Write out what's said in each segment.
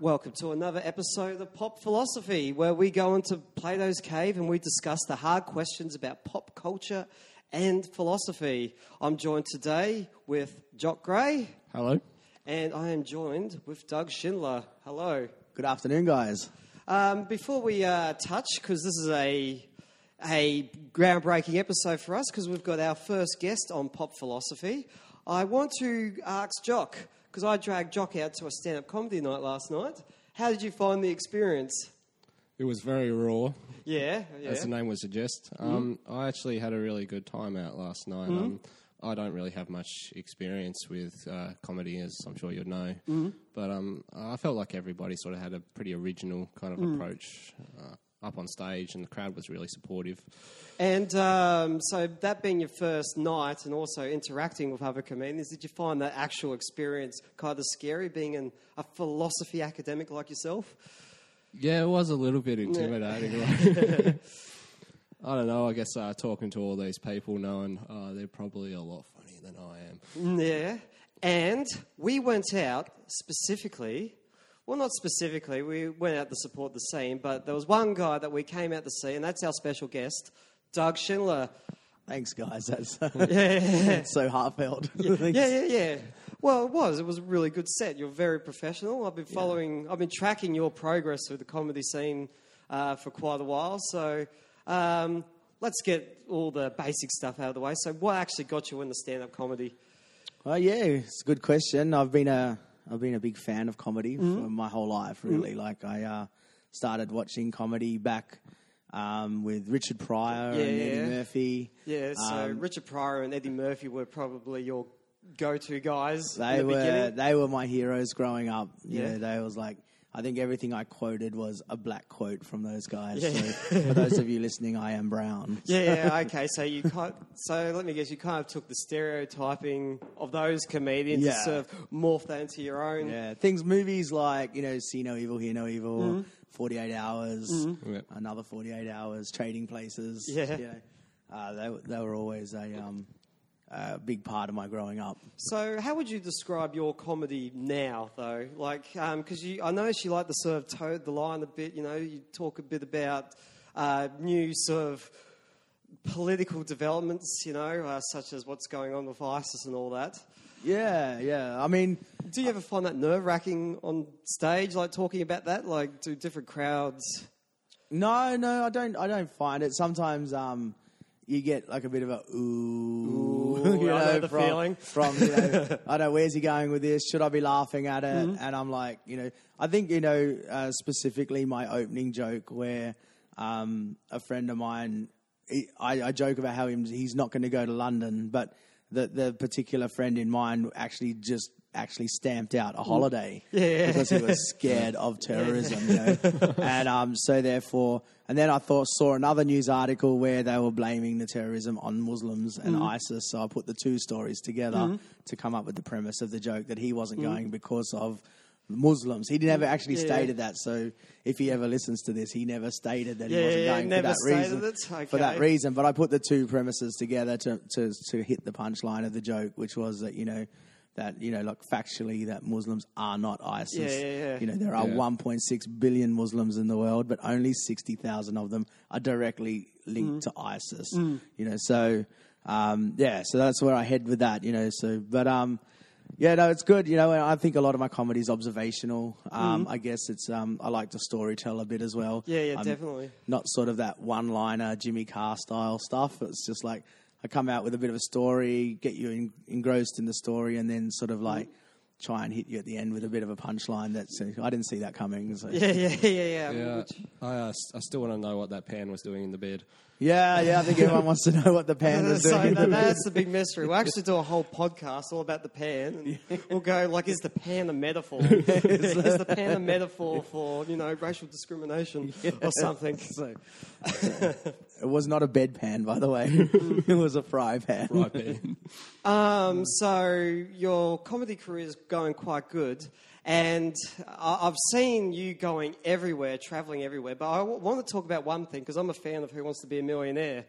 Welcome to another episode of Pop Philosophy, where we go into Plato's cave and we discuss the hard questions about pop culture and philosophy. I'm joined today with Jock Gray. Hello. And I am joined with Doug Schindler. Hello. Good afternoon, guys. Before we touch, because this is a groundbreaking episode for us, because we've got our first guest on Pop Philosophy, I want to ask Jock, because I dragged Jock out to a stand-up comedy night last night. How did you find the experience? It was very raw, Yeah. as the name would suggest. I actually had a really good time out last night. I don't really have much experience with comedy, as I'm sure you'd know. But I felt like everybody sort of had a pretty original kind of approach up on stage, and the crowd was really supportive. And so that being your first night and also interacting with other comedians, did you find that actual experience kind of scary, being a philosophy academic like yourself? Yeah, it was a little bit intimidating. I don't know, I guess talking to all these people, knowing they're probably a lot funnier than I am. Yeah. And we went out specifically... Well, not specifically. We went out to support the scene, but there was one guy that we came out to see, and that's our special guest, Doug Schindler. Thanks, guys. That's Yeah. so heartfelt. Yeah. Well, it was. It was a really good set. You're very professional. I've been tracking your progress with the comedy scene for quite a while. So let's get all the basic stuff out of the way. So what actually got you into stand-up comedy? Well, yeah, it's a good question. I've been a big fan of comedy for my whole life, really. Like, I started watching comedy back with Richard Pryor and Eddie Murphy. Yeah, so Richard Pryor and Eddie Murphy were probably your go-to guys They in the beginning. They were my heroes growing up. Yeah. They was like, I think everything I quoted was a black quote from those guys. Yeah. So for those of you listening, I am brown. Okay. So let me guess, you kind of took the stereotyping of those comedians and sort of morphed that into your own. Yeah, movies like, See No Evil, Hear No Evil, 48 Hours, another 48 Hours, Trading Places. Yeah. They were always a big part of my growing up. So how would you describe your comedy now, though? Like, because I noticed you like to sort of toe the line a bit. You talk a bit about new sort of political developments, such as what's going on with ISIS and all that. Yeah. I mean, do you ever find that nerve-wracking on stage, like talking about that, like to different crowds? No, I don't find it. Sometimes you get like a bit of a ooh, I know the feeling. From I don't know, where's he going with this? Should I be laughing at it? And I'm like, I think specifically my opening joke where a friend of mine, I joke about how he's not going to go to London, but the particular friend in mine actually stamped out a holiday because he was scared of terrorism, and so therefore, and then I saw another news article where they were blaming the terrorism on Muslims and ISIS, so I put the two stories together to come up with the premise of the joke that he wasn't going because of Muslims. He never actually stated that, so if he ever listens to this, he never stated that he wasn't going for that reason. Okay. For that reason, but I put the two premises together to hit the punchline of the joke, which was that like factually that Muslims are not ISIS. There are 1.6 billion Muslims in the world, but only 60,000 of them are directly linked to ISIS. So that's where I head with that. It's good. I think a lot of my comedy is observational. I guess it's I like to storytell a bit as well. Definitely. Not sort of that one-liner Jimmy Carr style stuff. It's just like I come out with a bit of a story, get you engrossed in the story, and then sort of like try and hit you at the end with a bit of a punchline. I didn't see that coming. So. Yeah. I still want to know what that pan was doing in the bed. Yeah, I think everyone wants to know what the pan is doing. That's the big mystery. We'll actually do a whole podcast all about the pan. And we'll go, like, is the pan a metaphor? Is the pan a metaphor for, racial discrimination or something? So, it was not a bedpan, by the way. It was a fry pan. So your comedy career is going quite good. And I've seen you going everywhere, travelling everywhere. But I want to talk about one thing, because I'm a fan of Who Wants to Be a Millionaire.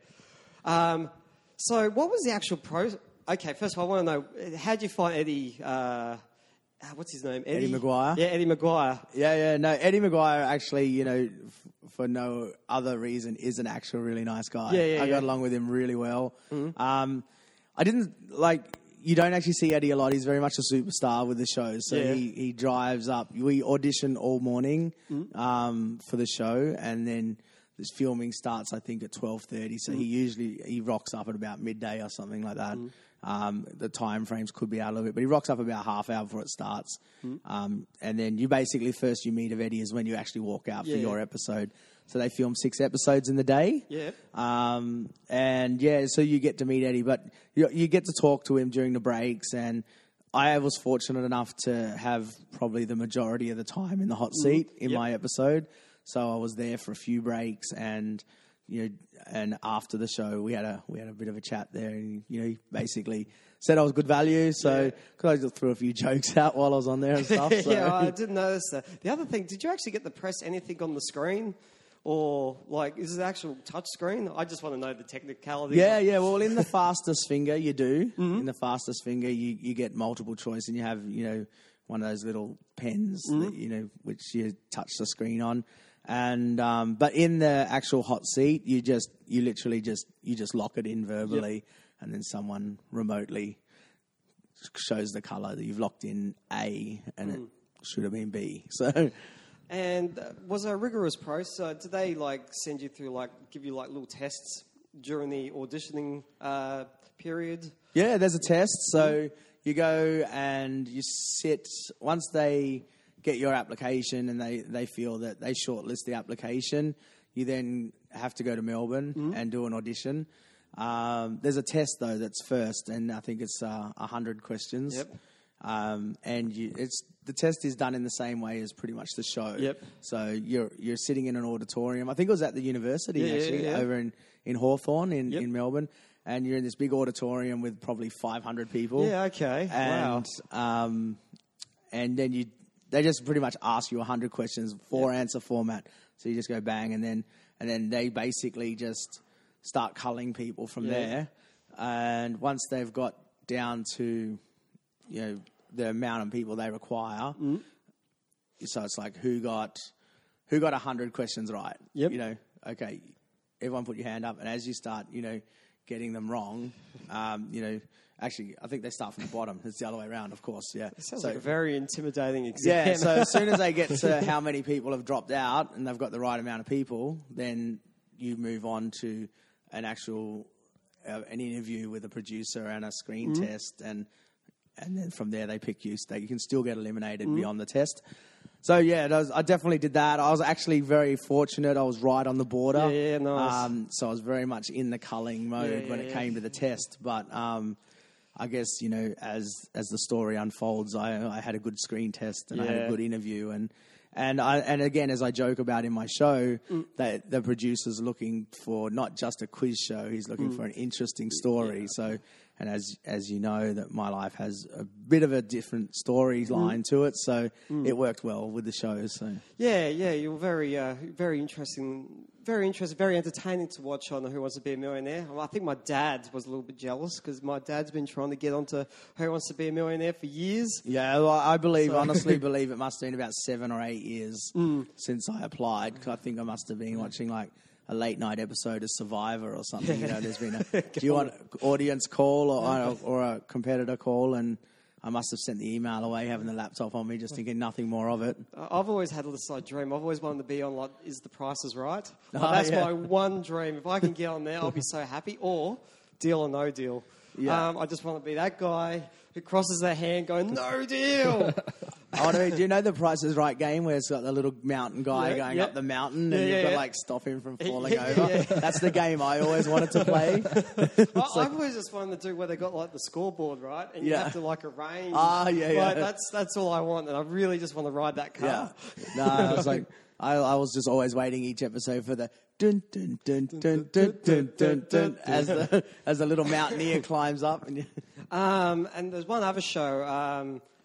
So what was the actual Okay, first of all, I want to know, how did you find Eddie what's his name? Eddie Maguire. Yeah, Eddie Maguire. Yeah. No, Eddie Maguire actually, for no other reason, is an actual really nice guy. I got along with him really well. Mm-hmm. I didn't you don't actually see Eddie a lot. He's very much a superstar with the show. So he drives up. We audition all morning for the show, and then this filming starts, I think, at 12:30. So he rocks up at about midday or something like that. The time frames could be out a little bit, but he rocks up about half hour before it starts. And then you meet of Eddie is when you actually walk out for your episode. So they film 6 episodes in the day. Yeah. So you get to meet Eddie, but you get to talk to him during the breaks. And I was fortunate enough to have probably the majority of the time in the hot seat in my episode. So I was there for a few breaks, and and after the show we had a bit of a chat there, and he basically said I was good value. So because I just threw a few jokes out while I was on there and stuff. So. Yeah, I didn't notice that. The other thing, did you actually get the press anything on the screen? Or, is it an actual touch screen? I just want to know the technicality. Yeah. Well, in the fastest finger, you do. Mm-hmm. In the fastest finger, you get multiple choice, and you have, one of those little pens that, which you touch the screen on. And but in the actual hot seat, you literally just lock it in verbally, and then someone remotely shows the colour that you've locked in A, and it should have been B. So. And was it a rigorous process? Did they send you through give you little tests during the auditioning period? Yeah, there's a test. So you go and you sit. Once they get your application and they feel that they shortlist the application, you then have to go to Melbourne and do an audition. There's a test though that's first, and I think it's 100 questions. Yep. The test is done in the same way as pretty much the show. Yep. So you're sitting in an auditorium. I think it was at the university over in Hawthorn in Melbourne, and you're in this big auditorium with probably 500 people. Yeah. Okay. And, wow. And then they just pretty much ask you 100 questions, 4-answer format. So you just go bang, and then they basically just start culling people from there. And once they've got down to the amount of people they require. So it's who got 100 questions right. Yep. Okay, everyone put your hand up, and as you start, getting them wrong, actually, I think they start from the bottom. It's the other way around, of course. Yeah. It sounds like a very intimidating exam. Yeah. So as soon as they get to how many people have dropped out, and they've got the right amount of people, then you move on to an actual an interview with a producer and a screen test, and then from there they pick you. So you can still get eliminated beyond the test. So I definitely did that. I was actually very fortunate. I was right on the border. Yeah, nice. So I was very much in the culling mode when it came to the test. But I guess as the story unfolds, I had a good screen test and I had a good interview, and again, as I joke about in my show, that the producer's looking for not just a quiz show; he's looking for an interesting story. So. And as you know, that my life has a bit of a different storyline to it, so it worked well with the show. So you're very interesting, very entertaining to watch on Who Wants to Be a Millionaire. I think my dad was a little bit jealous because my dad's been trying to get onto Who Wants to Be a Millionaire for years. Yeah, well, honestly believe it must have been about 7 or 8 years since I applied. Cause I think I must have been watching a late night episode of Survivor or something. There's been do you want an audience call or a competitor call? And I must have sent the email away, having the laptop on me, just thinking nothing more of it. I've always had this dream. I've always wanted to be on Is the Price is Right? That's my one dream. If I can get on there, I'll be so happy. Or Deal or No Deal. Yeah. I just want to be that guy who crosses their hand going, no deal. Do you know the Price is Right game where it's got the little mountain guy going up the mountain and you've got to stop him from falling over? That's the game I always wanted to play. I've always just wanted to do where they got the scoreboard, right? And you have to arrange. That's all I want, and I really just want to ride that car. Yeah. No, I was I was just always waiting each episode for the dun dun dun dun dun dun dun dun as the little mountaineer climbs up. And there's one other show.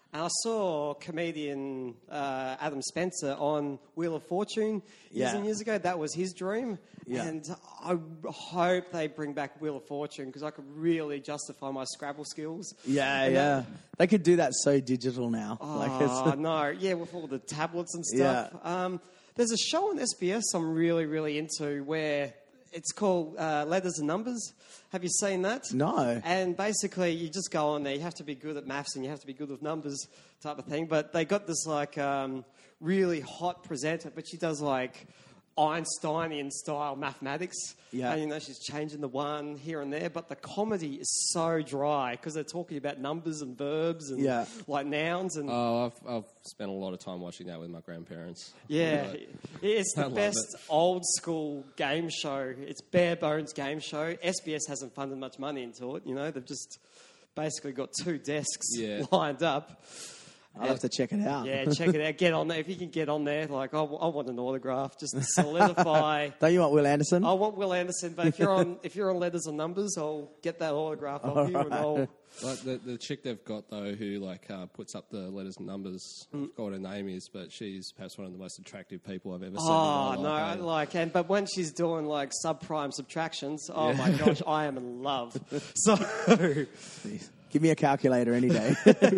And I saw comedian Adam Spencer on Wheel of Fortune years and years ago. That was his dream. Yeah. And I hope they bring back Wheel of Fortune because I could really justify my Scrabble skills. Yeah. They could do that so digital now. Oh, no. Yeah, with all the tablets and stuff. Yeah. There's a show on SBS I'm really, really into where it's called Letters and Numbers. Have you seen that? No. And basically, you just go on there. You have to be good at maths and you have to be good with numbers type of thing. But they got this, like, really hot presenter, but she does, like, Einsteinian-style mathematics. Yeah. And, she's changing the one here and there. But the comedy is so dry because they're talking about numbers and verbs and, like, nouns. And I've spent a lot of time watching that with my grandparents. yeah, it's the love best old-school game show. It's bare-bones game show. SBS hasn't funded much money into it, They've just basically got 2 desks lined up. I'll have to check it out. Yeah, check it out. Get on there. If you can get on there, like, I want an autograph just to solidify. Don't you want Will Anderson? I want Will Anderson, but if you're on Letters and Numbers, I'll get that autograph off you and I'll... Like the chick they've got, though, who, puts up the letters and numbers, I forgot what her name is, but she's perhaps one of the most attractive people I've ever seen in my life. But when she's doing, like, subprime subtractions, oh, my gosh, I am in love. So... Give me a calculator any day.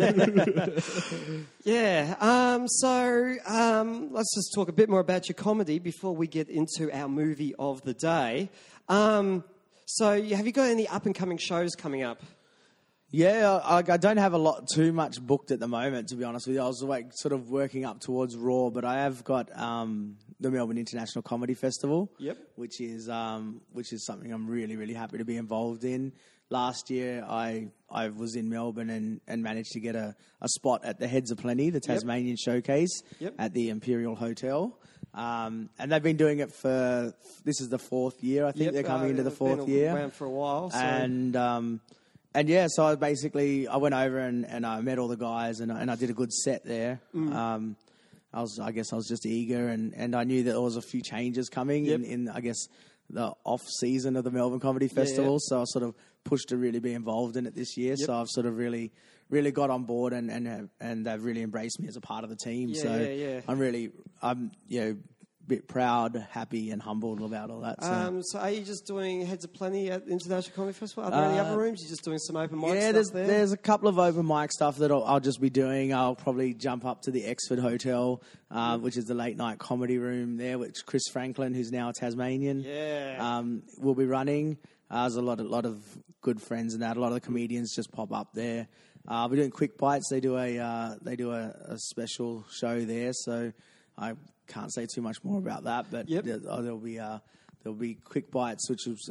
Yeah. Let's just talk a bit more about your comedy before we get into our movie of the day. Have you got any up-and-coming shows coming up? Yeah, I don't have too much booked at the moment, to be honest with you. I was sort of working up towards Raw, but I have got the Melbourne International Comedy Festival, which is something I'm really, really happy to be involved in. Last year, I was in Melbourne and managed to get a spot at the Heads of Plenty, the Tasmanian showcase at the Imperial Hotel. And they've been doing it this is the 4th year, I think. They're coming into the 4th year. Around for a while. So. So I went over and I met all the guys and I did a good set there. I was just eager and I knew that there was a few changes coming in the off season of the Melbourne Comedy Festival. So I sort of pushed to really be involved in it this year. So I've sort of really, really got on board and they've really embraced me as a part of the team. I'm a bit proud, happy and humbled about all that. So are you just doing Heads of Plenty at the International Comedy Festival? Are there any other rooms? You're just doing some open mic stuff there? There's a couple of open mic stuff that I'll just be doing. I'll probably jump up to the Exford Hotel, which is the late night comedy room there, which Chris Franklin, who's now a Tasmanian, will be running. There's a lot of good friends and that. A lot of the comedians just pop up there. We're doing Quick Bites. They do a special show there, so I can't say too much more about that. But there'll be Quick Bites, which is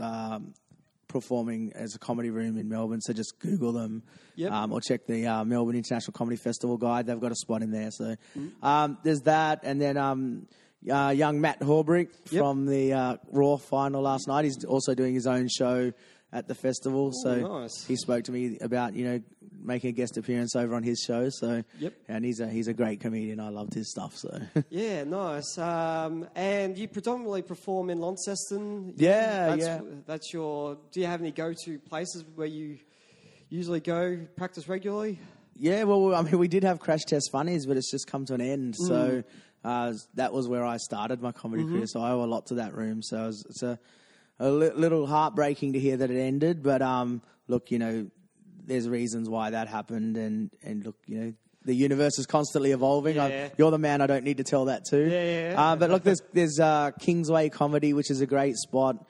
performing as a comedy room in Melbourne. So just Google them, or check the Melbourne International Comedy Festival guide. They've got a spot in there. So there's that, and then young Matt Horbrick from the Raw final last night. He's also doing his own show at the festival. Nice. He spoke to me about making a guest appearance over on his show. So and he's a great comedian. I loved his stuff. So yeah, nice. And you predominantly perform in Launceston. That's your. Do you have any go-to places where you usually go practice regularly? Yeah, well, I mean, we did have Crash Test Funnies, but it's just come to an end. So that was where I started my comedy career. So I owe a lot to that room. So it's a little heartbreaking to hear that it ended. But look, there's reasons why that happened. And look, the universe is constantly evolving. You're the man I don't need to tell that to. But look, there's Kingsway Comedy, which is a great spot.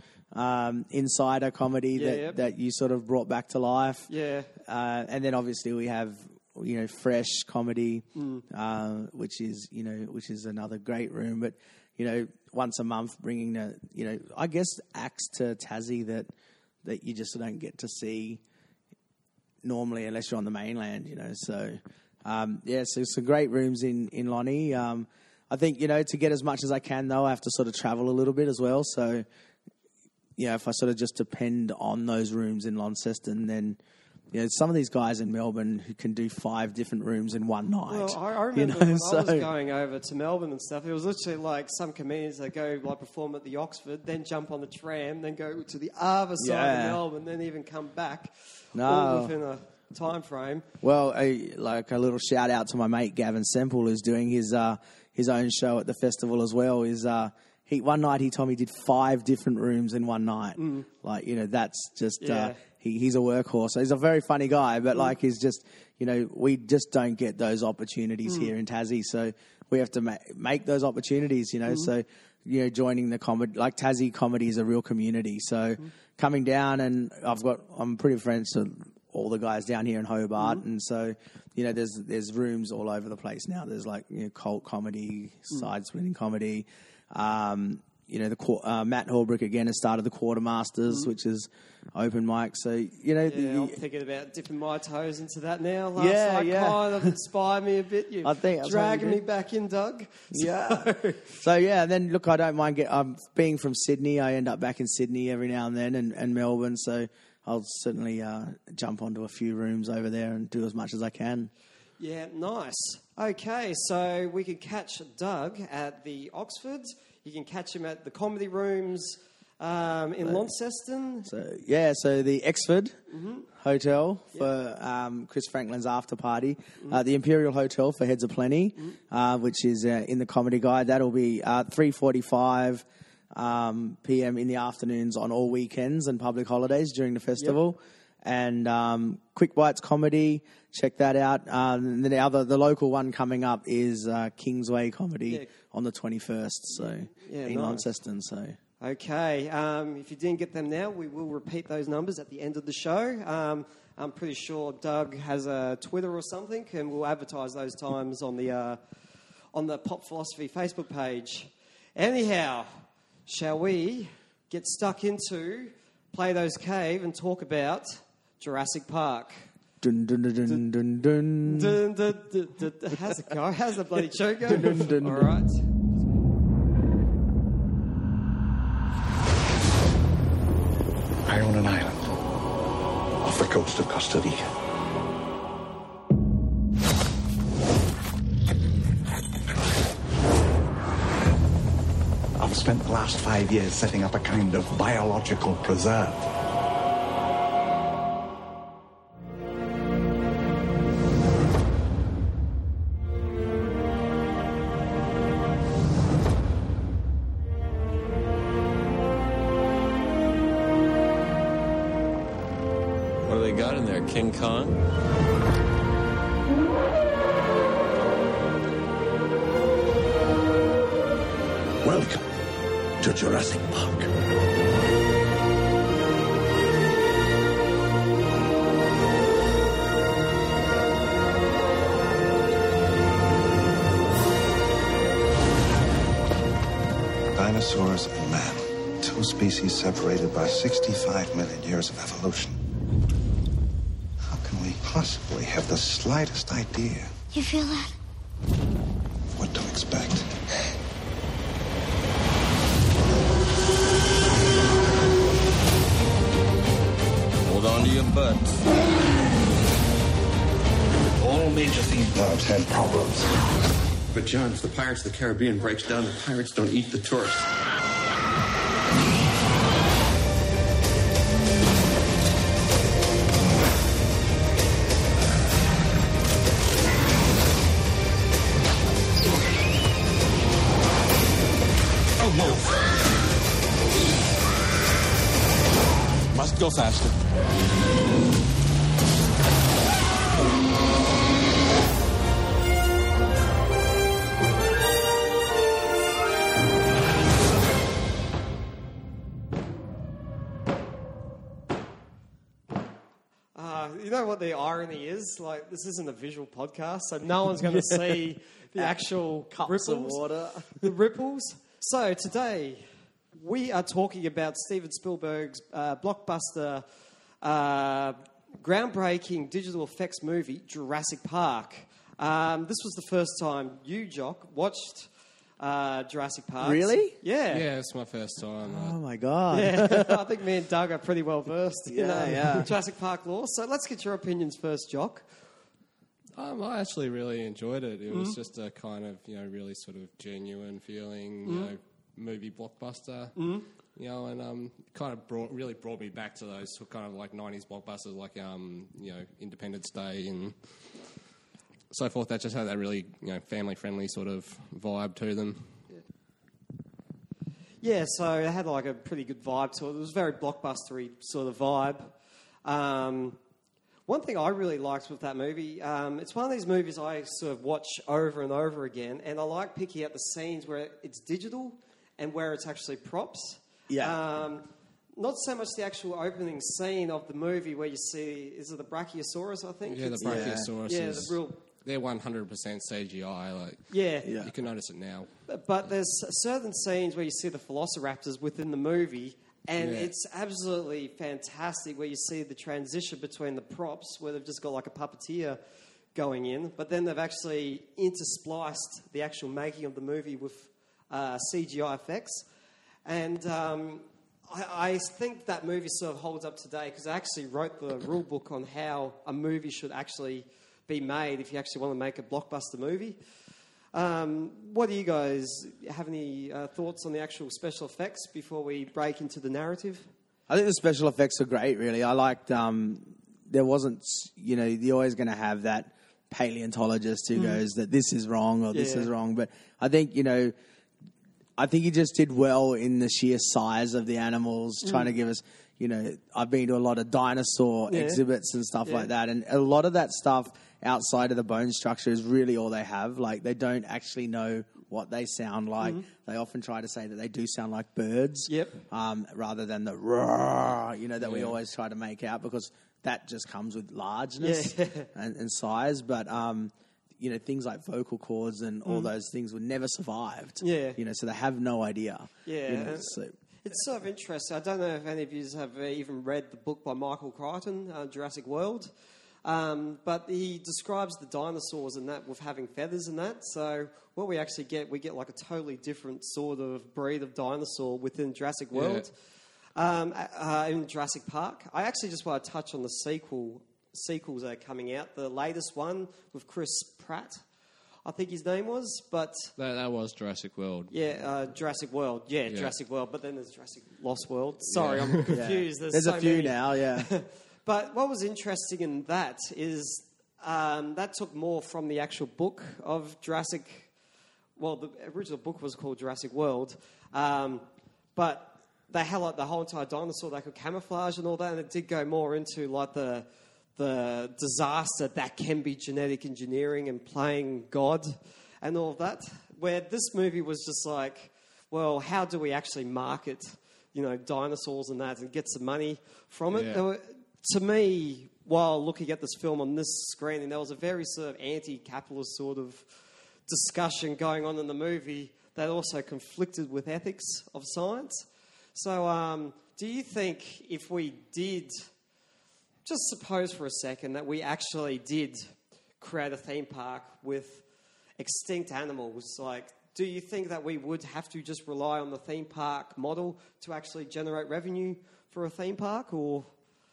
Insider Comedy that you sort of brought back to life. And then obviously we have Fresh Comedy, which is another great room. But once a month bringing I guess acts to Tassie that you just don't get to see normally unless you're on the mainland. So so some great rooms in Lonnie. I think to get as much as I can though, I have to sort of travel a little bit as well. So if I sort of just depend on those rooms in Launceston, then some of these guys in Melbourne who can do 5 different rooms in one night. Well, I remember when I was going over to Melbourne and stuff, it was literally like some comedians that go perform at the Oxford, then jump on the tram, then go to the other side of Melbourne, then even come back. No. time frame. Well, like a little shout out to my mate Gavin Semple, who's doing his own show at the festival as well. One night he told me he did 5 different rooms in one night. Like, that's just he's a workhorse. So he's a very funny guy, but like he's just we just don't get those opportunities here in Tassie. So we have to make those opportunities. So joining the comedy, like Tassie comedy is a real community. So coming down, and I'm pretty friends with all the guys down here in Hobart, and so there's rooms all over the place now. There's like cult comedy, side splitting comedy. Matt Holbrook again has started the Quartermasters, which is open mic. So I'm thinking about dipping my toes into that now. Last night kind of inspired me a bit. You're dragging me back in, Doug. So and then look, I don't mind being from Sydney. I end up back in Sydney every now and then, and Melbourne. So I'll certainly jump onto a few rooms over there and do as much as I can. Yeah, nice. Okay, so we could catch Doug at the Oxford. You can catch him at the Comedy Rooms in Launceston. So the Exford Hotel for Chris Franklin's after party. The Imperial Hotel for Heads of Plenty, which is in the Comedy Guide. That'll be 3:45 p.m. in the afternoons on all weekends and public holidays during the festival. And Quick Bites Comedy, check that out. And the local one coming up is Kingsway Comedy on the 21st. So in Launceston. So okay, if you didn't get them now, we will repeat those numbers at the end of the show. I'm pretty sure Doug has a Twitter or something, and we'll advertise those times on the Pop Philosophy Facebook page. Anyhow, shall we get stuck into Play Those Cave and talk about Jurassic Park? Dun dun dun dun dun dun. Dun, dun, dun, dun, dun. How's it go? How's the bloody show go? Dun, dun, dun, all right. I own an island off the coast of Costa Rica. I've spent the last 5 years setting up a kind of biological preserve. What do they got in there? King Kong? Welcome to Jurassic Park. Dinosaurs and man, 2 species separated by 65 million years of evolution. How can we possibly have the slightest idea You feel that? what to expect? Hold on to your butts. All major theme parks had problems. But John, if the Pirates of the Caribbean breaks down, the pirates don't eat the tourists. Oh, move. Must go faster. You know what the irony is? Like, this isn't a visual podcast, so no one's going to see the actual Cups of ripples. water. The ripples. So today, we are talking about Steven Spielberg's blockbuster, groundbreaking digital effects movie, Jurassic Park. This was the first time you, Jock, watched Jurassic Park. Really? Yeah. Yeah, it's my first time. Oh my god! Yeah, I think me and Doug are pretty well versed in Yeah. Jurassic Park lore. So let's get your opinions first, Jock. I actually really enjoyed it. It was just a kind of, really sort of genuine feeling, movie blockbuster. You know, and kind of really brought me back to those kind of like 90s blockbusters, like, you know, Independence Day and so forth. That just had that really, you know, family-friendly sort of vibe to them. Yeah, so it had like a pretty good vibe to it. It was a very blockbustery sort of vibe. One thing I really liked with that movie, it's one of these movies I sort of watch over and over again, and I like picking out the scenes where it's digital and where it's actually props. Yeah. Not so much the actual opening scene of the movie where you see, is it the Brachiosaurus, I think? Yeah, the Brachiosaurus Yeah, is... the real... They're 100% CGI. Like, Yeah. you can notice it now. But there's certain scenes where you see the velociraptors within the movie, and Yeah. it's absolutely fantastic where you see the transition between the props, where they've just got like a puppeteer going in, but then they've actually interspliced the actual making of the movie with CGI effects. And I think that movie sort of holds up today because I actually wrote the rule book on how a movie should actually be made if you actually want to make a blockbuster movie. What do you guys have any thoughts on the actual special effects before we break into the narrative? I think the special effects are great, really. I liked, there wasn't, you know, you're always going to have that paleontologist who goes that this is wrong or this is wrong. But I think, you know, I think he just did well in the sheer size of the animals, trying to give us, you know, I've been to a lot of dinosaur exhibits and stuff like that. And a lot of that stuff outside of the bone structure is really all they have. Like, they don't actually know what they sound like. They often try to say that they do sound like birds, rather than the roar, you know, that we always try to make out, because that just comes with largeness and size. But, you know, things like vocal cords and all those things were never survived. Yeah. You know, so they have no idea. Yeah. You know, so. It's sort of interesting. I don't know if any of you have even read the book by Michael Crichton, Jurassic World. But he describes the dinosaurs and that with having feathers and that. So what we actually get, we get like a totally different sort of breed of dinosaur within Jurassic World. In Jurassic Park. I actually just want to touch on the sequels that are coming out. The latest one with Chris Pratt, I think his name was, but... That was Jurassic World. Yeah, Jurassic World. Yeah, Jurassic World. But then there's Jurassic Lost World. Sorry, I'm confused. There's so a few many. now, yeah. But what was interesting in that is that took more from the actual book of Jurassic... Well, the original book was called Jurassic World. But they had like the whole entire dinosaur they could camouflage and all that, and it did go more into like the disaster that can be genetic engineering and playing God and all of that, where this movie was just like, well, how do we actually market, you know, dinosaurs and that and get some money from it? To me, while looking at this film on this screening, there was a very sort of anti-capitalist sort of discussion going on in the movie that also conflicted with ethics of science. So do you think if we did... Just suppose for a second that we actually did create a theme park with extinct animals. Like, do you think that we would have to just rely on the theme park model to actually generate revenue for a theme park, or?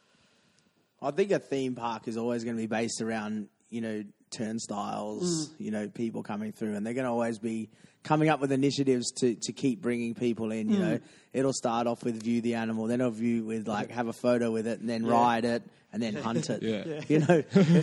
I think a theme park is always going to be based around, you know, turnstiles, you know, people coming through, and they're going to always be coming up with initiatives to keep bringing people in, you know. It'll start off with view the animal, then it'll view with, like, have a photo with it, and then ride it, and then hunt it, you know.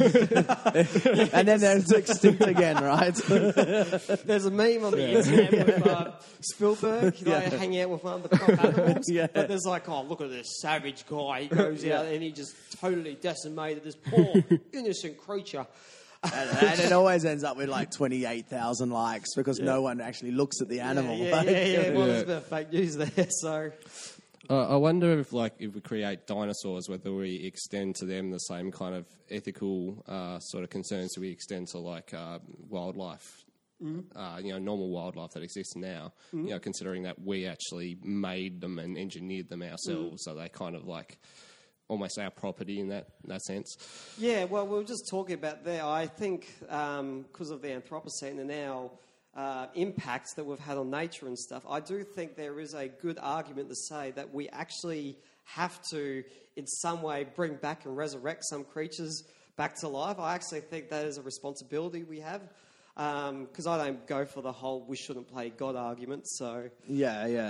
And then there's extinct again, right? There's a meme on the internet with Spielberg, you know, hanging out with one of the prop animals. But there's like, oh, look at this savage guy. He goes out and he just totally decimated this poor, innocent creature. And it always ends up with like 28,000 likes because no one actually looks at the animal. Well, there's a bit of fake news there, so... I wonder if we create dinosaurs, whether we extend to them the same kind of ethical sort of concerns that we extend to like wildlife, you know, normal wildlife that exists now. You know, considering that we actually made them and engineered them ourselves, so they kind of like almost our property in that sense. Yeah, well, we were just talking about there. I think because of the Anthropocene and now. Impacts that we've had on nature and stuff, I do think there is a good argument to say that we actually have to, in some way, bring back and resurrect some creatures back to life. I actually think that is a responsibility we have, because I don't go for the whole we shouldn't play God argument. So yeah,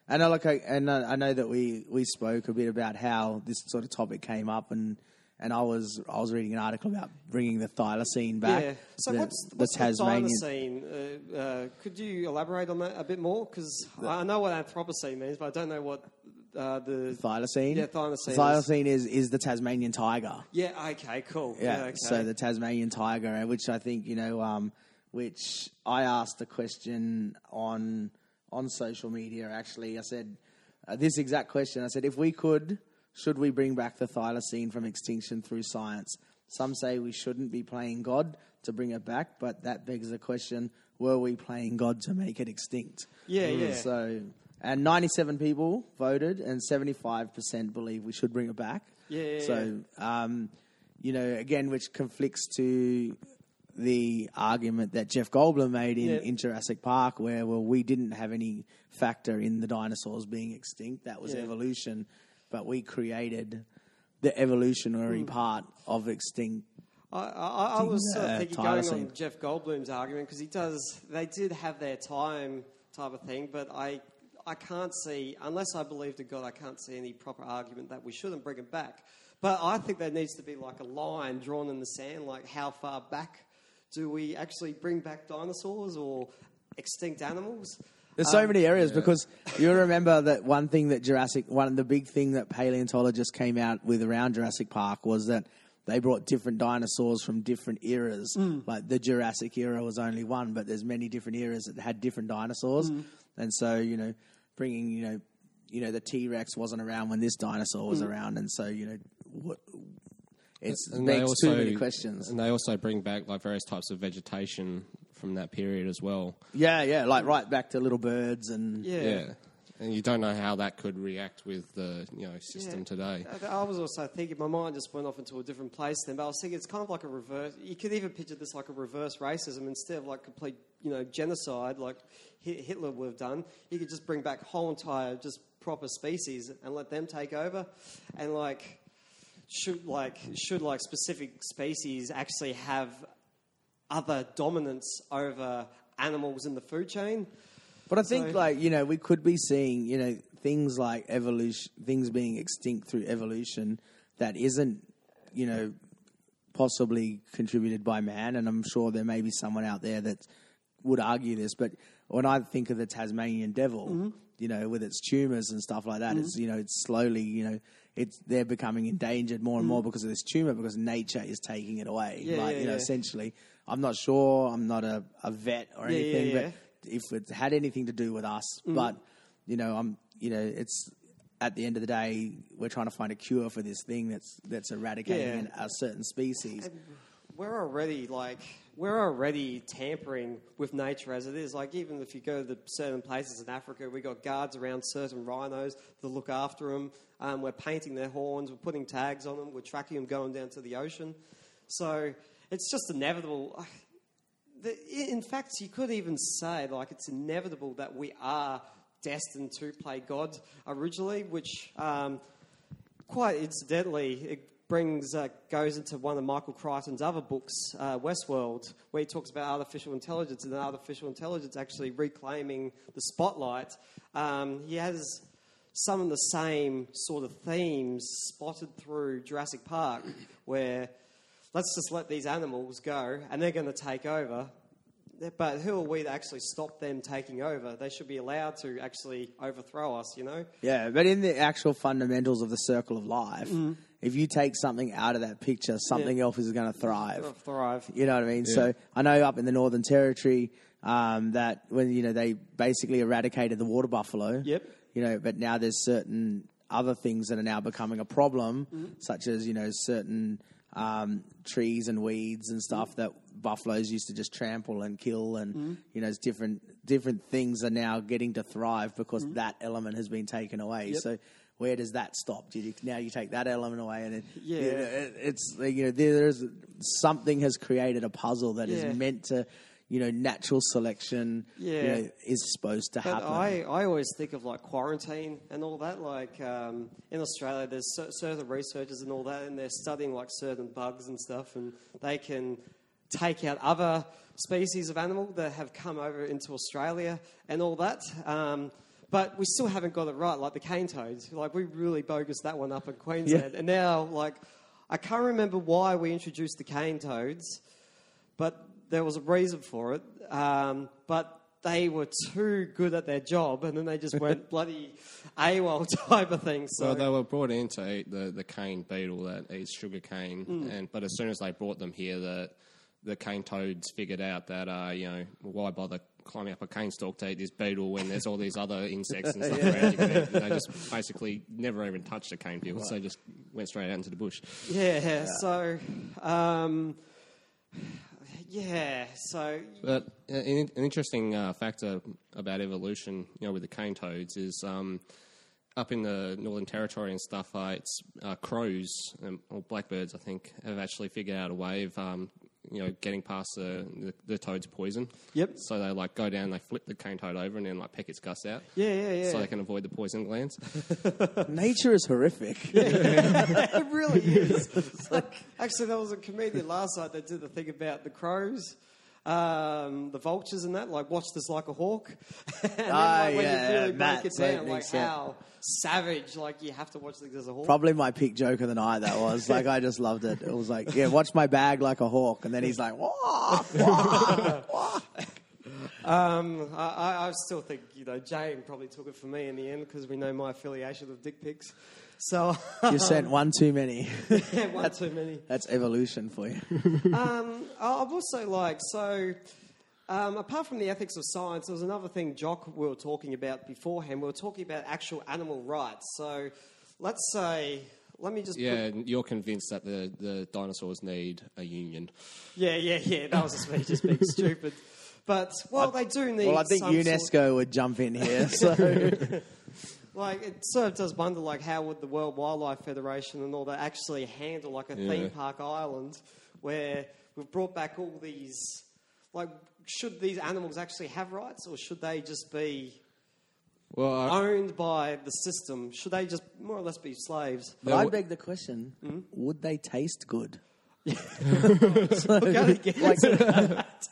And I know that we spoke a bit about how this sort of topic came up, and I was reading an article about bringing the thylacine back. Yeah. So what's the the Tasmanian thylacine? Could you elaborate on that a bit more? Because I know what Anthropocene means, but I don't know what the thylacine? Yeah, thylacine. Thylacine is the Tasmanian tiger. Yeah. Okay. Cool. Yeah. Okay. So the Tasmanian tiger, which I think which I asked a question on social media. Actually, I said this exact question. I said, if we could, should we bring back the thylacine from extinction through science? Some say we shouldn't be playing God to bring it back, but that begs the question: were we playing God to make it extinct? Yeah. So, and 97 people voted, and 75% believe we should bring it back. Yeah. So, again, which conflicts to the argument that Jeff Goldblum made in Jurassic Park, where we didn't have any factor in the dinosaurs being extinct. That was evolution, but we created the evolutionary part of extinct. I was thinking thylacine. going on Jeff Goldblum's argument, because they did have their time type of thing, but I can't see, unless I believe to God, I can't see any proper argument that we shouldn't bring it back. But I think there needs to be like a line drawn in the sand, like how far back do we actually bring back dinosaurs or extinct animals? There's so many areas, because you remember that one of the big thing that paleontologists came out with around Jurassic Park was that they brought different dinosaurs from different eras. Like the Jurassic era was only one, but there's many different eras that had different dinosaurs. And so, bringing, the T-Rex wasn't around when this dinosaur was around. And so, it begs too many questions. And they also bring back like various types of vegetation from that period as well. Yeah, like right back to little birds and... Yeah. And you don't know how that could react with the system today. I was also thinking, my mind just went off into a different place then, but I was thinking it's kind of like a reverse... You could even picture this like a reverse racism. Instead of like complete, genocide like Hitler would have done, you could just bring back whole entire just proper species and let them take over. And should specific species actually have other dominance over animals in the food chain? But I think, we could be seeing, things like evolution, things being extinct through evolution that isn't, possibly contributed by man. And I'm sure there may be someone out there that would argue this. But when I think of the Tasmanian devil, with its tumours and stuff like that, it's slowly, they're becoming endangered more and more because of this tumour, because nature is taking it away. Essentially, I'm not sure, I'm not a vet or anything, but if it had anything to do with us, but it's at the end of the day, we're trying to find a cure for this thing that's eradicating a certain species. And we're already tampering with nature as it is. Like, even if you go to certain places in Africa, we got guards around certain rhinos to look after them. We're painting their horns, we're putting tags on them, we're tracking them going down to the ocean. So it's just inevitable. In fact, you could even say, it's inevitable that we are destined to play God originally, which, quite incidentally, it goes into one of Michael Crichton's other books, Westworld, where he talks about artificial intelligence and artificial intelligence actually reclaiming the spotlight. He has some of the same sort of themes spotted through Jurassic Park, where let's just let these animals go, and they're going to take over. But who are we to actually stop them taking over? They should be allowed to actually overthrow us, Yeah, but in the actual fundamentals of the circle of life, if you take something out of that picture, something else is going to thrive. You know what I mean? Yeah. So I know up in the Northern Territory that when, they basically eradicated the water buffalo. Yep. But now there's certain other things that are now becoming a problem, such as, certain trees and weeds and stuff that buffaloes used to just trample and kill, and it's different things are now getting to thrive because that element has been taken away. Yep. So where does that stop? Now you take that element away, and it's there's something has created a puzzle that is meant to. Natural selection is supposed to happen. I always think of quarantine and all that. In Australia, there's certain researchers and all that, and they're studying certain bugs and stuff, and they can take out other species of animal that have come over into Australia and all that. But we still haven't got it right, like the cane toads. Like, we really bogus that one up in Queensland. And now, like, I can't remember why we introduced the cane toads, but there was a reason for it. But they were too good at their job, and then they just went bloody AWOL type of thing. So. Well, they were brought in to eat the cane beetle that eats sugar cane, but as soon as they brought them here, the cane toads figured out that why bother climbing up a cane stalk to eat this beetle when there's all these other insects and stuff around you can eat. They just basically never even touched a cane peel, so they just went straight out into the bush. Yeah. So. Yeah, so... But an interesting factor about evolution, with the cane toads is up in the Northern Territory and stuff, it's crows, or blackbirds, I think, have actually figured out a way of, getting past the toad's poison. Yep. So they, go down, they flip the cane toad over and then, peck its guts out. Yeah. So they can avoid the poison glands. Nature is horrific. It really is. Actually, there was a comedian last night that did the thing about the crows, the vultures and that, watch this like a hawk. And then, when you really break it down, how savage, you have to watch this as a hawk. Probably my peak joke of the night, that was. I just loved it. It was watch my bag like a hawk. And then he's like, wah, wah, wah. I still think, Jane probably took it from me in the end because we know my affiliation with dick pics. So You sent one too many. Yeah, one too many. That's evolution for you. I've also apart from the ethics of science, there was another thing, Jock, we were talking about beforehand. We were talking about actual animal rights. So let's say... Let me just... Yeah, you're convinced that the dinosaurs need a union. Yeah. That was just me just being stupid. But, they do need... Well, I think UNESCO would jump in here, so... it sort of does wonder, how would the World Wildlife Federation and all that actually handle, a theme park island where we've brought back all these... should these animals actually have rights, or should they just be... owned by the system? Should they just more or less be slaves? But I beg the question, would they taste good? We're going to get to that.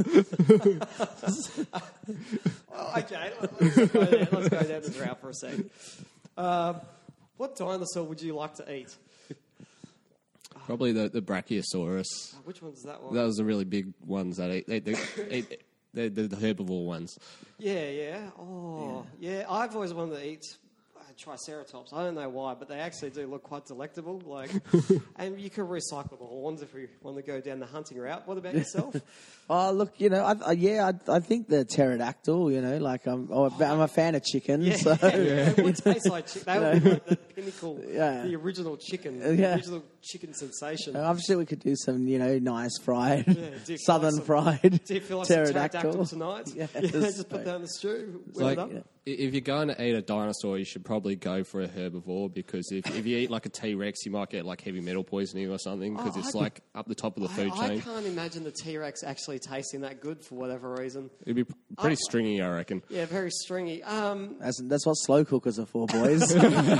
Okay, let's go down this route for a second. What dinosaur would you like to eat? Probably the Brachiosaurus. Which one's that one? That was the really big ones that eat the herbivore ones. Yeah. Oh, yeah. I've always wanted to eat Triceratops. I don't know why, but they actually do look quite delectable. And you can recycle the horns if we want to go down the hunting route. What about yourself? Oh, look, I think the pterodactyl. I'm a fan of chicken. Yeah, so it would taste like chicken. They would be the pinnacle, the original chicken, the original chicken sensation. I'm sure we could do some, nice fried, southern fried do you feel like pterodactyl tonight? Yes. Just put that in the stew. If you're going to eat a dinosaur, you should probably go for a herbivore, because if you eat a T-Rex, you might get heavy metal poisoning or something, because it's up the top of the food chain. I can't imagine the T-Rex actually tasting that good for whatever reason. It'd be pretty stringy, I reckon. Yeah, very stringy. That's what slow cookers are for, boys.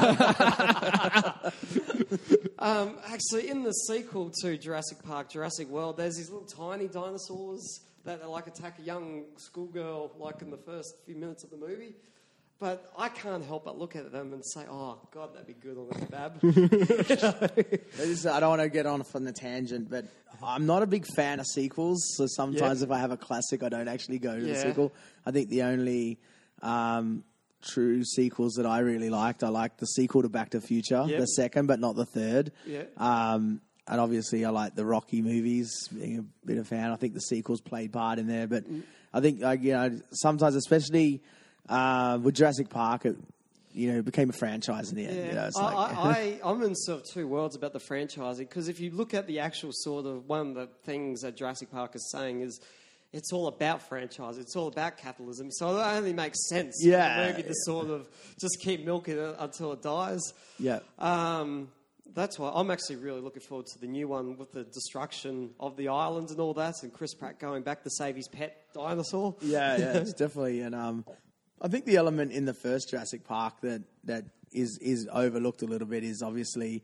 Actually, in the sequel to Jurassic Park, Jurassic World, there's these little tiny dinosaurs that attack a young schoolgirl in the first few minutes of the movie. But I can't help but look at them and say, oh, God, that'd be good on a kebab. I don't want to get on from the tangent, but I'm not a big fan of sequels. So sometimes if I have a classic, I don't actually go to the sequel. I think the only true sequels that I really liked, I liked the sequel to Back to the Future, the second, but not the third. Yeah. And obviously I like the Rocky movies, being a bit of a fan. I think the sequels played part in there. But I think, sometimes, especially... with Jurassic Park, it became a franchise in the end. I'm in sort of two worlds about the franchising, because if you look at the actual sort of one of the things that Jurassic Park is saying is it's all about franchise, it's all about capitalism. So it only makes sense for the movie to sort of just keep milking it until it dies. Yeah. That's why I'm actually really looking forward to the new one with the destruction of the islands and all that, and Chris Pratt going back to save his pet dinosaur. Yeah, it's definitely. And I think the element in the first Jurassic Park that is overlooked a little bit is obviously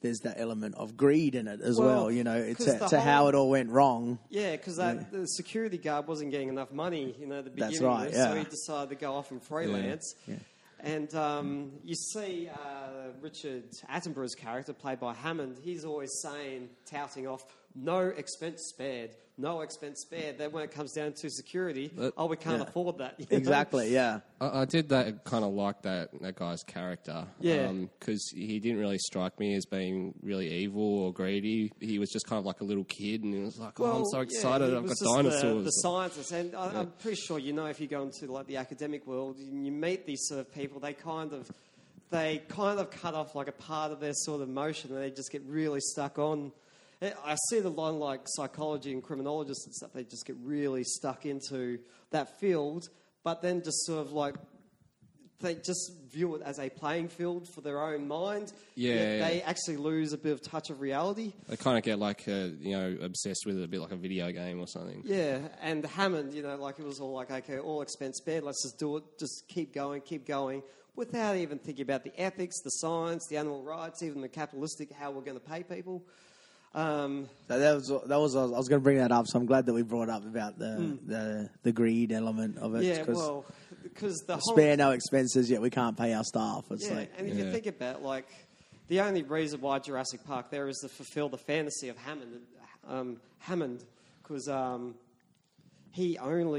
there's that element of greed in it as Well, well. You know, it's 'cause the to how whole- it all went wrong. Yeah, because the security guard wasn't getting enough money, at the beginning. That's right, So yeah. he decided to go off and freelance. Yeah. And you see Richard Attenborough's character, played by Hammond, he's always touting off, no expense spared, no expense spared. Then when it comes down to security, we can't afford that. Exactly, yeah. I did that kind of like that guy's character. Yeah. Because he didn't really strike me as being really evil or greedy. He was just kind of like a little kid, and he was like, I'm so excited, he I've was got just dinosaurs. The scientists, and I'm pretty sure if you go into like the academic world, and you meet these sort of people, they kind of cut off like a part of their sort of motion, and they just get really stuck on. I see it a lot in like psychology and criminologists and stuff. They just get really stuck into that field, but then just sort of like they just view it as a playing field for their own mind. Yeah. They actually lose a bit of touch of reality. They kind of get like, obsessed with it, a bit like a video game or something. Yeah, and Hammond, like it was all like, okay, all expense spared, let's just do it, just keep going, without even thinking about the ethics, the science, the animal rights, even the capitalistic, how we're going to pay people. So that was I was going to bring that up. So I'm glad that we brought up about the greed element of it. Yeah, well, because the whole... spare no expenses, yet we can't pay our staff. It's Yeah, like, and if you think about like the only reason why Jurassic Park there is to fulfill the fantasy of Hammond, because he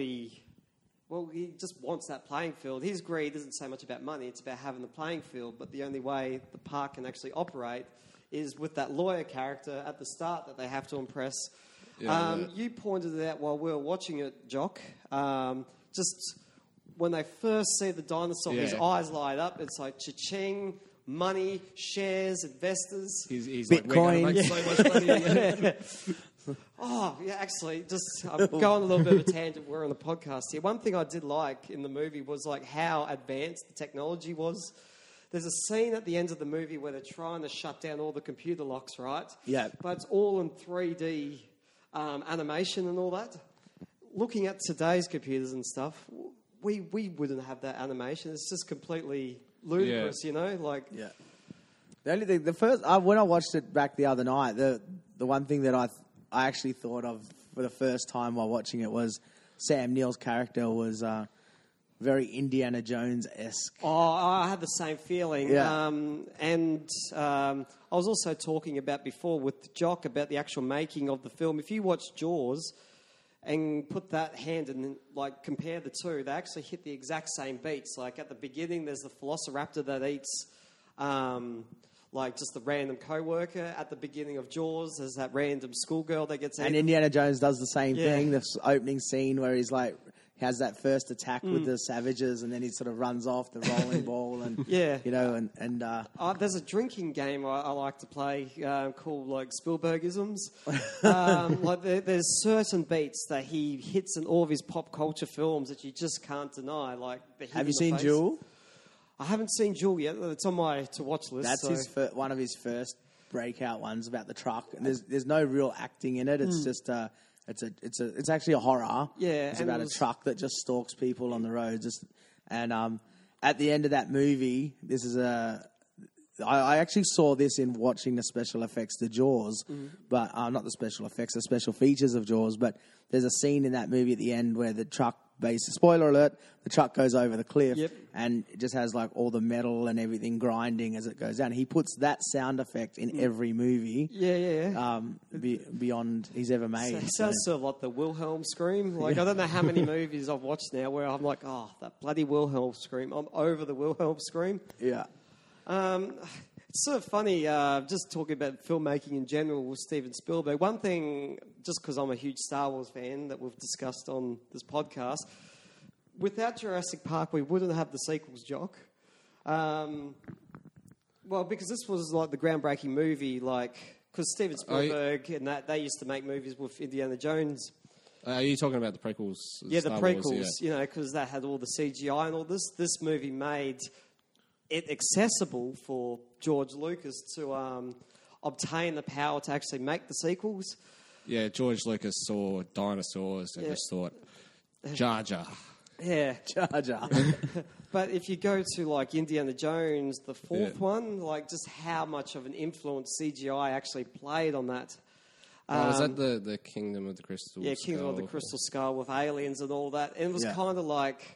just wants that playing field. His greed isn't so much about money; it's about having the playing field. But the only way the park can actually operate is with that lawyer character at the start that they have to impress. You pointed it out while we were watching it, Jock. Just when they first see the dinosaur, his eyes light up. It's like cha-ching, money, shares, investors. He's Bitcoin. like, we're going to make so much money. Oh, yeah, actually, I'm going a little bit of a tangent. We're on the podcast here. One thing I did like in the movie was like how advanced the technology was. There's a scene at the end of the movie where they're trying to shut down all the computer locks, right? Yeah. But it's all in 3D animation and all that. Looking at today's computers and stuff, we wouldn't have that animation. It's just completely ludicrous, Like, yeah. The only thing, when I watched it back the other night, the one thing that I actually thought of for the first time while watching it was Sam Neill's character was very Indiana Jones-esque. Oh, I had the same feeling. Yeah. I was also talking about before with Jock about the actual making of the film. If you watch Jaws and put that hand and like compare the two, they actually hit the exact same beats. Like at the beginning, there's the velociraptor that eats like just the random co-worker. At the beginning of Jaws, there's that random schoolgirl that gets eaten. And Indiana Jones does the same Yeah. thing. This opening scene where he's like has that first attack with the savages, and then he sort of runs off the rolling ball, and Yeah. and There's a drinking game I like to play called like Spielbergisms. There's certain beats that he hits in all of his pop culture films that you just can't deny. Like the hit have in you the seen face. Jewel? I haven't seen Jewel yet. It's on my to watch list. That's so. one of his first breakout ones about the truck. And there's no real acting in it. It's just it's actually a horror. Yeah, it's and about it was- a truck that just stalks people on the road. At the end of that movie, this is I actually saw this in watching the special effects to Jaws, but not the special effects, the special features of Jaws. But there's a scene in that movie at the end where the truck, spoiler alert, the truck goes over the cliff, Yep. and it just has like all the metal and everything grinding as it goes down. He puts that sound effect in every movie. Yeah. Beyond he's ever made. It sounds sort of like the Wilhelm scream. Like I don't know how many movies I've watched now where I'm like, oh, that bloody Wilhelm scream. I'm over the Wilhelm scream. Yeah. It's sort of funny, just talking about filmmaking in general with Steven Spielberg. One thing, just because I'm a huge Star Wars fan that we've discussed on this podcast, without Jurassic Park, we wouldn't have the sequels, Jock. Well, because this was like the groundbreaking movie, because Steven Spielberg and that they used to make movies with Indiana Jones. Are you talking about the prequels? Yeah, the Star prequels, Wars, yeah. because that had all the CGI and all this. This movie made it accessible for George Lucas to obtain the power to actually make the sequels. Yeah, George Lucas saw dinosaurs and just thought, Jar Jar. Yeah. Jar Jar. But if you go to like Indiana Jones, the fourth Yeah. one, like just how much of an influence CGI actually played on that. Was that the Kingdom of the Crystal Yeah, Skull? Kingdom of the Crystal Skull with aliens and all that. And it was Yeah. kind of like...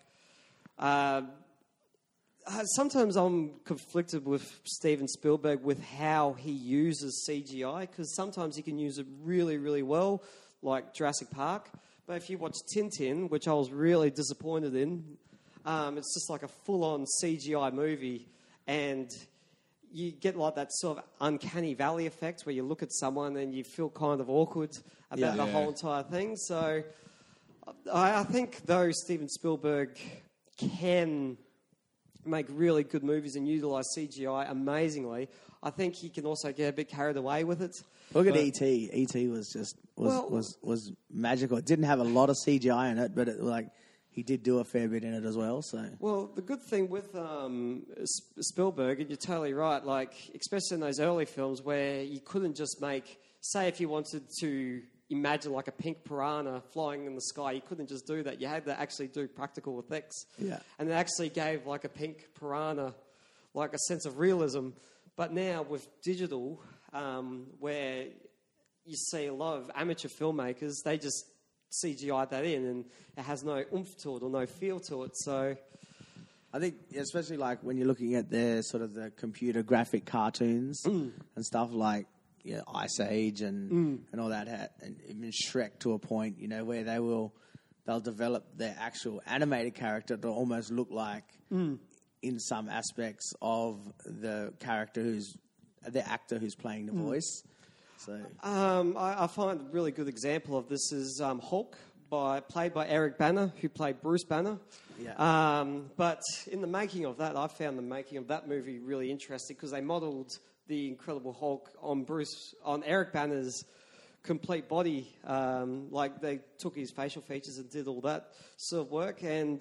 sometimes I'm conflicted with Steven Spielberg with how he uses CGI, because sometimes he can use it really, really well, like Jurassic Park. But if you watch Tintin, which I was really disappointed in, it's just like a full-on CGI movie, and you get like that sort of uncanny valley effect where you look at someone and you feel kind of awkward about the whole entire thing. So I think, though, Steven Spielberg can make really good movies and utilise CGI amazingly, I think he can also get a bit carried away with it. Look at E.T. E.T. was just was magical. It didn't have a lot of CGI in it, but he did do a fair bit in it as well. So Well, the good thing with Spielberg, and you're totally right, like especially in those early films where you couldn't just make, say, if you wanted to imagine like a pink piranha flying in the sky, you couldn't just do that. You had to actually do practical effects. Yeah. And it actually gave like a pink piranha like a sense of realism. But now with digital, where you see a lot of amateur filmmakers, they just CGI that in and it has no oomph to it or no feel to it. So I think, especially like when you're looking at the sort of the computer graphic cartoons and stuff like Ice Age and all that, and even Shrek to a point, where they'll develop their actual animated character to almost look like, in some aspects of the actor who's playing the voice. So I find a really good example of this is Hulk, played by Eric Bana, who played Bruce Banner. Yeah. But in the making of that, I found the making of that movie really interesting because they modelled the Incredible Hulk on Eric Banner's complete body. Like they took his facial features and did all that sort of work. And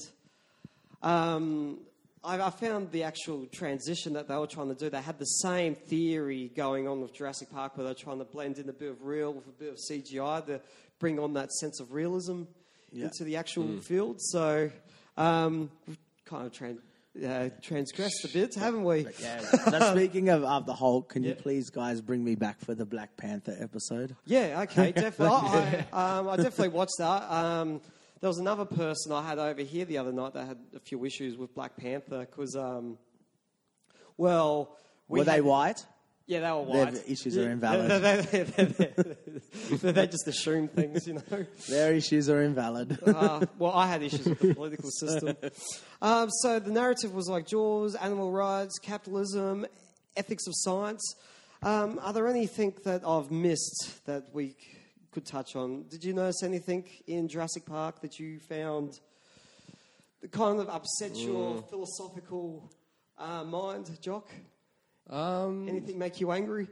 I found the actual transition that they were trying to do, they had the same theory going on with Jurassic Park, where they're trying to blend in a bit of real with a bit of CGI to bring on that sense of realism into the actual field. So we've kind of transgressed a bit, haven't we? Now, speaking of the Hulk, can you please, guys, bring me back for the Black Panther episode? Yeah, okay, definitely. I definitely watched that. There was another person I had over here the other night that had a few issues with Black Panther because, were they white? Yeah, they were white. Their issues are invalid. They just assume things, Their issues are invalid. Well, I had issues with the political system. So the narrative was like Jaws, animal rights, capitalism, ethics of science. Are there anything that I've missed that we could touch on? Did you notice anything in Jurassic Park that you found that kind of upset your philosophical mind, Jock? Anything make you angry?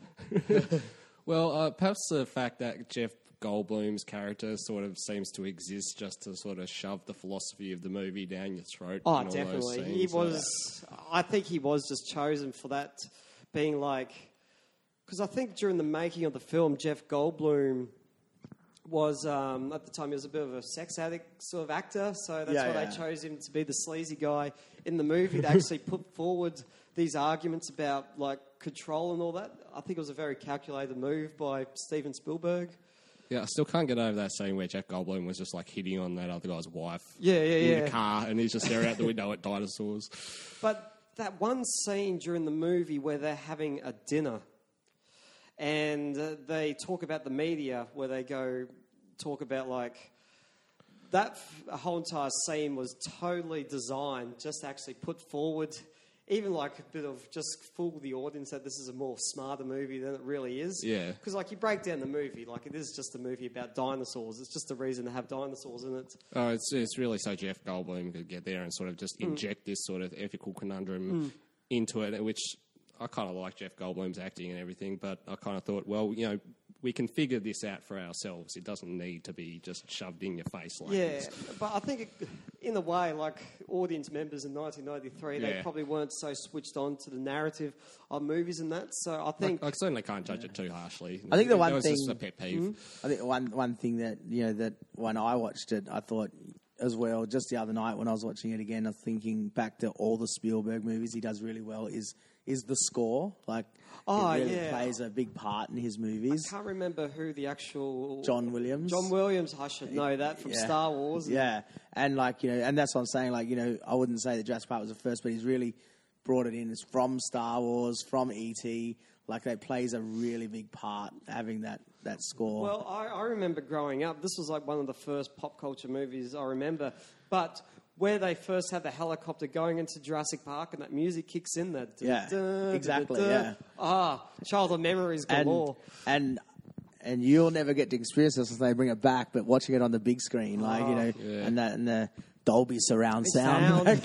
Well, perhaps the fact that Jeff Goldblum's character sort of seems to exist just to sort of shove the philosophy of the movie down your throat. Oh, in all those definitely. scenes. I think he was just chosen for that, being like... Because I think during the making of the film, Jeff Goldblum was, at the time, he was a bit of a sex addict sort of actor, so that's why they chose him to be the sleazy guy in the movie to actually put forward these arguments about, like, control and all that. I think it was a very calculated move by Steven Spielberg. Yeah, I still can't get over that scene where Jeff Goldblum was just like hitting on that other guy's wife in the car, and he's just staring out the window at dinosaurs. But that one scene during the movie where they're having a dinner and they talk about the media, where they go talk about like that whole entire scene was totally designed just to actually put forward even like a bit of just fool the audience that this is a more smarter movie than it really is. Yeah. Because like you break down the movie, like it is just a movie about dinosaurs. It's just a reason to have dinosaurs in it. Oh, it's really so Jeff Goldblum could get there and sort of just inject this sort of ethical conundrum into it, which I kind of like Jeff Goldblum's acting and everything, but I kind of thought, well, we can figure this out for ourselves. It doesn't need to be just shoved in your face like this. Yeah, but I think in a way, like audience members in 1993, they probably weren't so switched on to the narrative of movies and that. So I think I certainly can't judge it too harshly. I think the one that was thing, just a pet peeve. I think one thing that that when I watched it, I thought as well, just the other night when I was watching it again, I was thinking back to all the Spielberg movies he does really well is the score. Like, it really plays a big part in his movies. I can't remember who the actual... John Williams. John Williams, I should know that from Star Wars. Yeah, and like, and that's what I'm saying. Like, I wouldn't say that Jurassic Park was the first, but he's really brought it in. It's from Star Wars, from E.T., like that plays a really big part, having that score. Well, I remember growing up, this was like one of the first pop culture movies I remember, but where they first had the helicopter going into Jurassic Park and that music kicks in, exactly. Childhood memories galore. And you'll never get to experience this until they bring it back, but watching it on the big screen, and the Dolby surround sound. But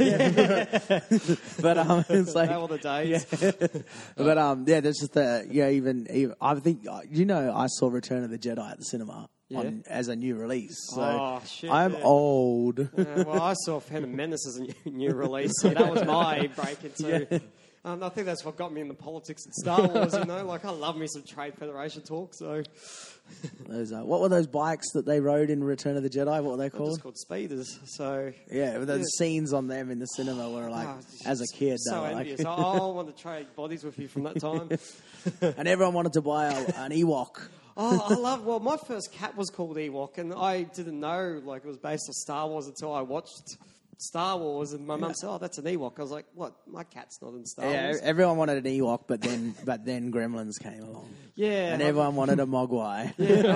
it's like all the days. But there's just even I think I saw Return of the Jedi at the cinema as a new release. So I'm old. Well, I saw Phantom Menace as a new release, so that was my break into. Yeah. I think that's what got me into politics and Star Wars. Like I love me some Trade Federation talk. So, what were those bikes that they rode in Return of the Jedi? What were they called? Just called speeders. So those scenes on them in the cinema were like, as a kid, so envious. I want to trade bodies with you from that time. And everyone wanted to buy an Ewok. I love. Well, my first cat was called Ewok, and I didn't know like it was based on Star Wars until I watched Star Wars, and my mum said, "Oh, that's an Ewok." I was like, "What? My cat's not in Star Wars." Yeah, everyone wanted an Ewok, but then Gremlins came along. Yeah, and everyone wanted a Mogwai.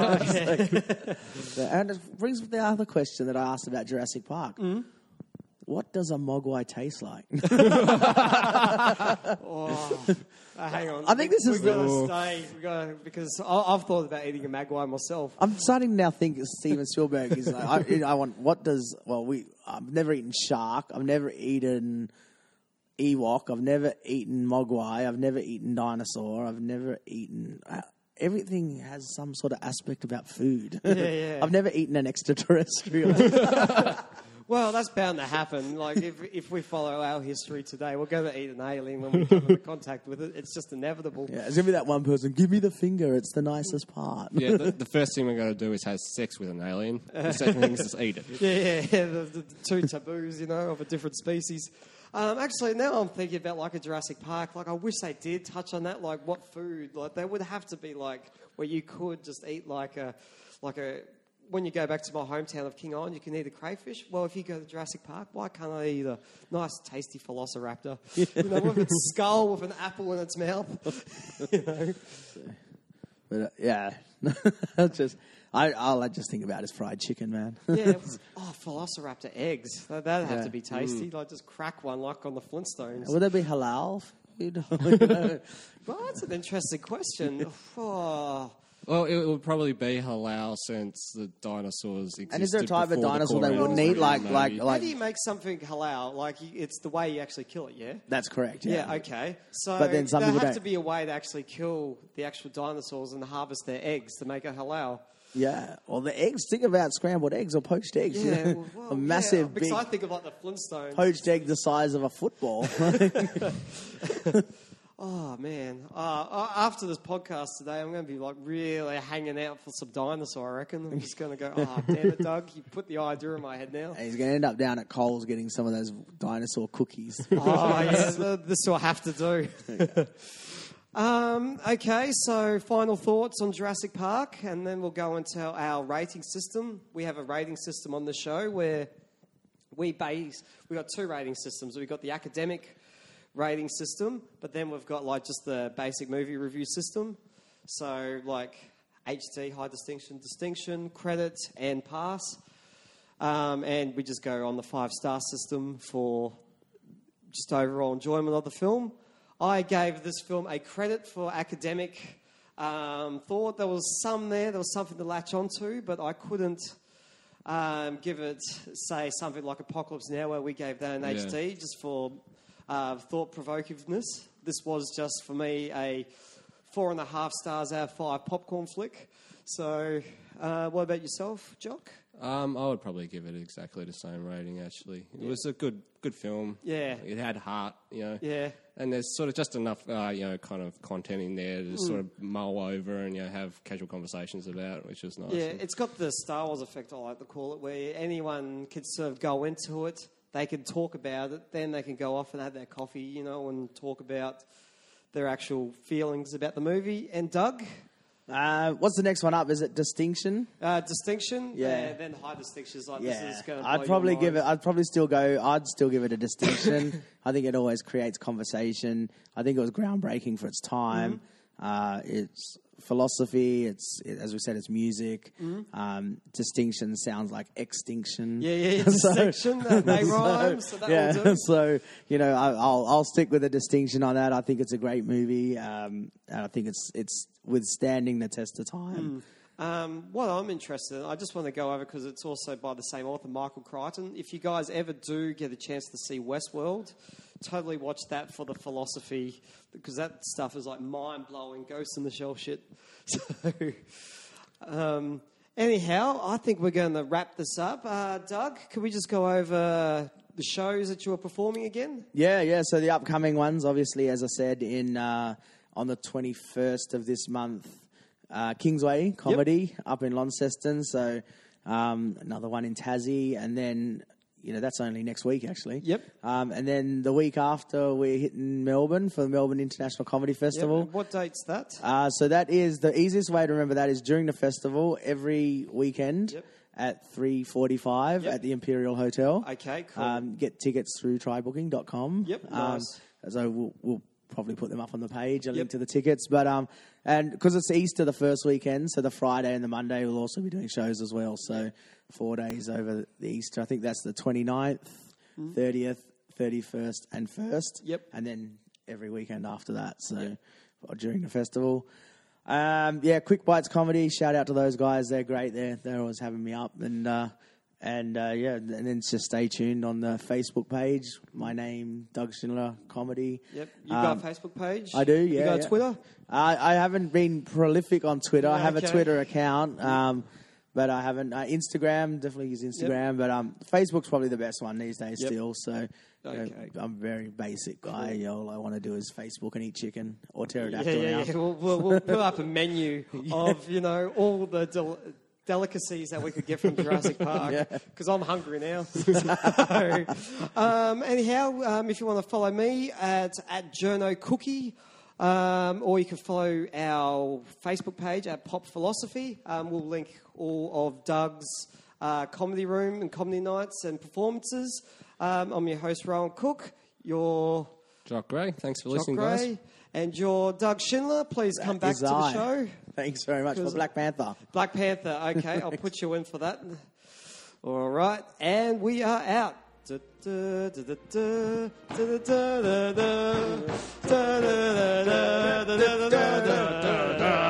And it brings up the other question that I asked about Jurassic Park. Mm-hmm. What does a Mogwai taste like? Hang on. I think this is we've got to stay. Because I've thought about eating a Mogwai myself. I'm starting to now think Steven Spielberg is like, I want, what does, I've never eaten shark. I've never eaten Ewok. I've never eaten Mogwai. I've never eaten dinosaur. I've never eaten... everything has some sort of aspect about food. Yeah. I've never eaten an extraterrestrial. Well, that's bound to happen. Like, if we follow our history today, we're going to eat an alien when we come into contact with it. It's just inevitable. Yeah, it's going to be that one person, give me the finger, it's the nicest part. Yeah, the first thing we're going to do is have sex with an alien. The second thing is just eat it. Yeah, the two taboos, of a different species. Actually, now I'm thinking about, like, a Jurassic Park. Like, I wish they did touch on that. Like, what food? Like, there would have to be, like, where you could just eat, like a... When you go back to my hometown of King Island, you can eat a crayfish. Well, if you go to Jurassic Park, why can't I eat a nice, tasty velociraptor? With its skull with an apple in its mouth. But all I just think about is fried chicken, man. Yeah. Velociraptor eggs. That'd have to be tasty. Like just crack one, like on the Flintstones. Would there be halal food? Well, that's an interesting question. Well, it would probably be halal since the dinosaurs existed. And is there a type of dinosaur they wouldn't eat? Like, how do you make something halal? Like, it's the way you actually kill it, yeah? That's correct, yeah. Yeah, okay. So but then some there people have to be a way to actually kill the actual dinosaurs and harvest their eggs to make it halal. Yeah. Well, the eggs, think about scrambled eggs or poached eggs. Yeah, a massive, because big... I think of, like, the Flintstones. Poached egg the size of a football. Oh, man. After this podcast today, I'm going to be like really hanging out for some dinosaur, I reckon. I'm just going to go, damn it, Doug. You put the idea in my head now. And he's going to end up down at Coles getting some of those dinosaur cookies. This will have to do. Okay, so final thoughts on Jurassic Park, and then we'll go into our rating system. We have a rating system on the show where we got two rating systems. We've got the academic rating system, but then we've got like just the basic movie review system. So like HT, high distinction, credit, and pass. And we just go on the 5-star system for just overall enjoyment of the film. I gave this film a credit for academic thought. There was some there was something to latch onto, but I couldn't give it, say, something like Apocalypse Now, where we gave that an HT just for thought-provokativeness. This was just, for me, a 4.5 stars out of 5 popcorn flick. So What about yourself, Jock? I would probably give it exactly the same rating, actually. It was a good film. Yeah. It had heart, Yeah. And there's sort of just enough, kind of content in there to sort of mull over and, have casual conversations about, which was nice. Yeah, it's got the Star Wars effect, I like to call it, where anyone can sort of go into it, they can talk about it, then they can go off and have their coffee, and talk about their actual feelings about the movie. And Doug? What's the next one up? Is it Distinction? Distinction? Yeah. Then High Distinction's like, Yeah, this is going to I'd probably give it. I'd still give it a distinction. I think it always creates conversation. I think it was groundbreaking for its time. It's philosophy. As we said, it's music. Distinction sounds like extinction. Yeah. Distinction. They rhyme. So that will do. So I'll stick with a distinction on that. I think it's a great movie. And I think it's withstanding the test of time. What I'm interested in, I just want to go over because it's also by the same author, Michael Crichton. If you guys ever do get a chance to see Westworld, totally watch that for the philosophy, because that stuff is like mind-blowing, Ghost in the Shell shit. So, anyhow, I think we're going to wrap this up. Doug, can we just go over the shows that you are performing again? Yeah. So the upcoming ones, obviously, as I said, on the 21st of this month, Kingsway Comedy up in Launceston. So another one in Tassie, and then that's only next week actually. Yep. And then the week after, we're hitting Melbourne for the Melbourne International Comedy Festival. Yep. What date's that? So that is the easiest way to remember. That is during the festival every weekend. Yep. At 3:45 at the Imperial Hotel. Okay, cool. Get tickets through trybooking.com. Yep, nice. So we'll probably put them up on the page, a link to the tickets. But and because it's Easter the first weekend, so the Friday and the Monday we'll also be doing shows as well. So 4 days over the Easter. I think that's the 29th, 30th, 31st and 1st. Yep. And then every weekend after that. So during the festival. Quick Bites Comedy. Shout out to those guys. They're great. They're always having me up. And then just stay tuned on the Facebook page. My name, Doug Schindler Comedy. Yep. You've got a Facebook page? I do, yeah. You got a Twitter? I haven't been prolific on Twitter. I have a Okay. Twitter account, but I haven't. Instagram, definitely use Instagram. But Facebook's probably the best one these days still. So I'm a very basic guy. All I want to do is Facebook and eat chicken or pterodactyl now. Yeah. We'll put up a menu of, all the delicacies that we could get from Jurassic Park, because I'm hungry now. Anyhow, if you want to follow me at Journo Cookie, or you can follow our Facebook page at Pop Philosophy. We'll link all of Doug's comedy room and comedy nights and performances. I'm your host, Rowan Cook. You're Jock Gray. Thanks for Jock listening, Gray. guys. And you're Doug Schindler. Please come back to the show. Thanks very much for Black Panther. Black Panther. Okay, I'll put you in for that. All right, and we are out. Da